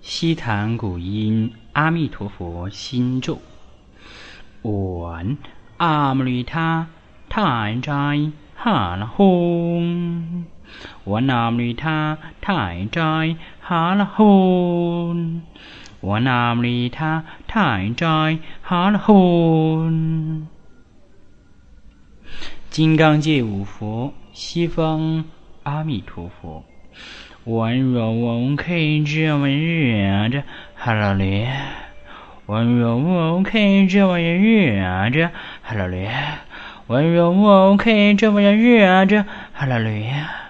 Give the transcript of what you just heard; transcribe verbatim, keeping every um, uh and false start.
西坛古音阿弥陀佛心咒。晚阿姆利他太斋哈拉吽，晚阿姆利他太斋哈拉吽，晚阿姆利他太斋哈拉吽。金刚界五佛，西方阿弥陀佛。万若无 K 只为日着哈拉咧，万若无 K 只为日着哈拉咧，万若无 K 只为日着哈拉咧。